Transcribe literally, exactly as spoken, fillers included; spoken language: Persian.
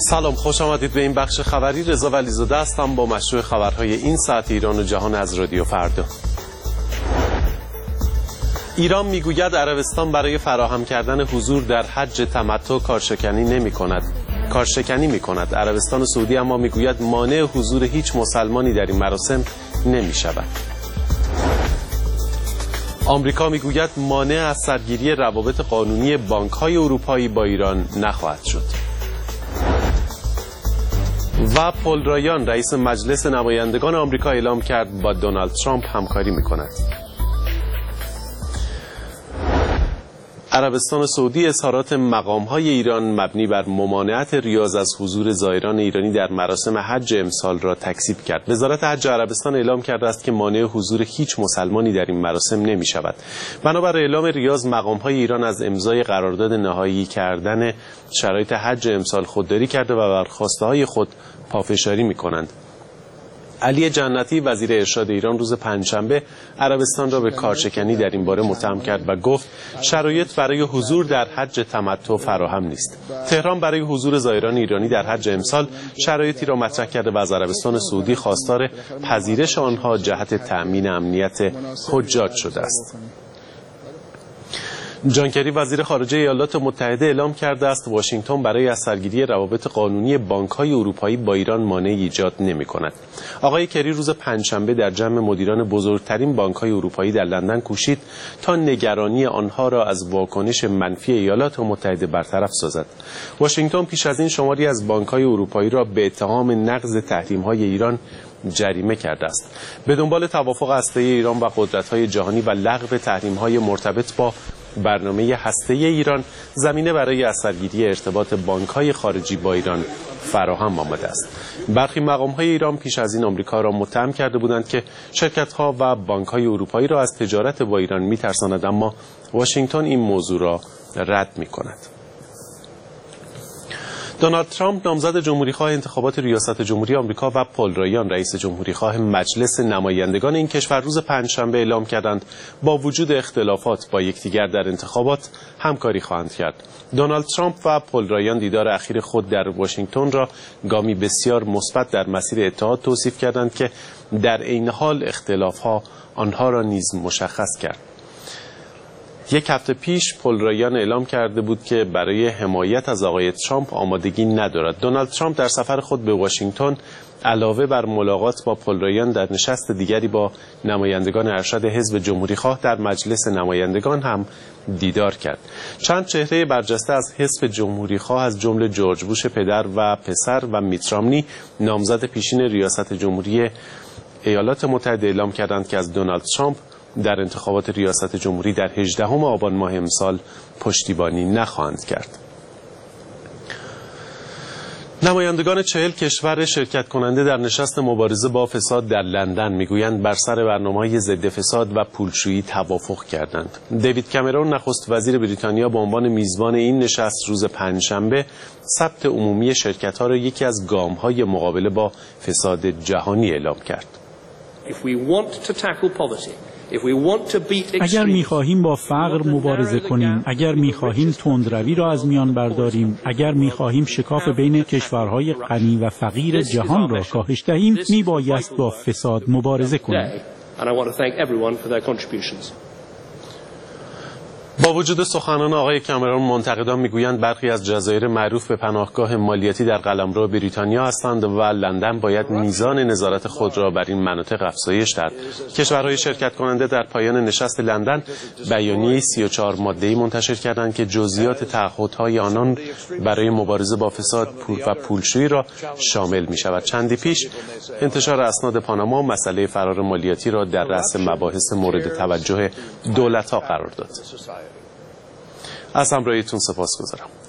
سلام، خوش آمدید به این بخش خبری. رضا ولیزاده هستم با مشروع خبرهای این ساعت ایران و جهان از رادیو فردا. ایران میگوید عربستان برای فراهم کردن حضور در حج تمتع کارشکنی نمی کند. کارشکنی می کند. عربستان سعودی اما میگوید مانع حضور هیچ مسلمانی در این مراسم نمی شود. آمریکا میگوید مانع از سرگیری روابط قانونی بانک‌های اروپایی با ایران نخواهد شد. و پل رایان رئیس مجلس نمایندگان آمریکا اعلام کرد با دونالد ترامپ همکاری می‌کند. عربستان سعودی اظهارات مقام‌های ایران مبنی بر ممانعت ریاض از حضور زائران ایرانی در مراسم حج امسال را تکذیب کرد. وزارت حج عربستان اعلام کرده است که مانع حضور هیچ مسلمانی در این مراسم نمی‌شود. بنابر اعلام ریاض، مقام‌های ایران از امضای قرارداد نهایی کردن شرایط حج امسال خودداری کرده و بر خواسته‌های خود پافشاری می‌کنند. علی جنتی وزیر ارشاد ایران روز پنجشنبه عربستان را به کارشکنی در این باره متهم کرد و گفت شرایط برای حضور در حج تمتع فراهم نیست. تهران برای حضور زائران ایرانی در حج امسال شرایطی را مطرح کرده و از عربستان سعودی خواستار پذیرش آنها جهت تأمین امنیت حجاج شده است. جان کری وزیر خارجه ایالات متحده اعلام کرده است واشنگتن برای از سرگیری روابط قانونی بانک‌های اروپایی با ایران مانعی ایجاد نمی‌کند. آقای کری روز پنجشنبه در جمع مدیران بزرگترین بانک‌های اروپایی در لندن کوشید تا نگرانی آنها را از واکنش منفی ایالات متحده برطرف سازد. واشنگتن پیش از این شماری از بانک‌های اروپایی را به اتهام نقض تحریم‌های ایران جریمه کرده است. به دنبال توافق هسته‌ای ایران و قدرت‌های جهانی و لغو تحریم‌های مرتبط با برنامه هسته‌ای ایران، زمینه برای اثرگیری ارتباط بانک‌های خارجی با ایران فراهم آمده است. برخی مقام‌های ایران پیش از این آمریکا را متهم کرده بودند که شرکت‌ها و بانک‌های اروپایی را از تجارت با ایران می‌ترساند، اما واشنگتن این موضوع را رد می‌کند. دونالد ترامپ نامزد جمهوریخواه انتخابات ریاست جمهوری آمریکا و پل رایان رئیس جمهوریخواه مجلس نمایندگان این کشور روز پنجشنبه اعلام کردند با وجود اختلافات با یکدیگر در انتخابات همکاری خواهند کرد. دونالد ترامپ و پل رایان دیدار اخیر خود در واشنگتن را گامی بسیار مثبت در مسیر اتحاد توصیف کردند که در عین حال اختلافها آنها را نیز مشخص کرد. یک هفته پیش پل رایان اعلام کرده بود که برای حمایت از آقای ترامپ آمادگی ندارد. دونالد ترامپ در سفر خود به واشنگتن علاوه بر ملاقات با پل رایان در نشست دیگری با نمایندگان ارشد حزب جمهوریخواه در مجلس نمایندگان هم دیدار کرد. چند چهره برجسته از حزب جمهوریخواه از جمله جورج بوش پدر و پسر و میت رامنی نامزد پیشین ریاست جمهوری ایالات متحده اعلام کردند که از دونالد ترامپ در انتخابات ریاست جمهوری در هجدهم آبان ماه امسال پشتیبانی نخواهند کرد. نمایندگان چهل کشور شرکت کننده در نشست مبارزه با فساد در لندن میگویند بر سر برنامه‌های ضد فساد و پولشویی توافق کردند. دیوید کامرون نخست وزیر بریتانیا به عنوان میزبان این نشست روز پنجشنبه ثبت عمومی شرکت‌ها را یکی از گام‌های مقابله با فساد جهانی اعلام کرد. اگر می‌خواهیم با فقر مبارزه کنیم، اگر می‌خواهیم تندروی را از میان برداریم، اگر می‌خواهیم شکاف بین کشورهای غنی و فقیر جهان را کاهش دهیم، میبایست با فساد مبارزه کنیم. با وجود سخنان آقای کامرون، منتقدان میگویند برخی از جزایر معروف به پناهگاه مالیاتی در قلمرو بریتانیا هستند و لندن باید میزان نظارت خود را بر این مناطق افزایش دهد. کشورهای شرکت کننده در پایان نشست لندن بیانیه سی و چهار ماده‌ای منتشر کردند که جزئیات تعهدهای آنان برای مبارزه با فساد و پولشویی را شامل می شود. چندی پیش انتشار اسناد پاناما مسئله فرار مالیاتی را در رأس مباحث مورد توجه دولت‌ها قرار داد. از همراهیتون سپاسگزارم.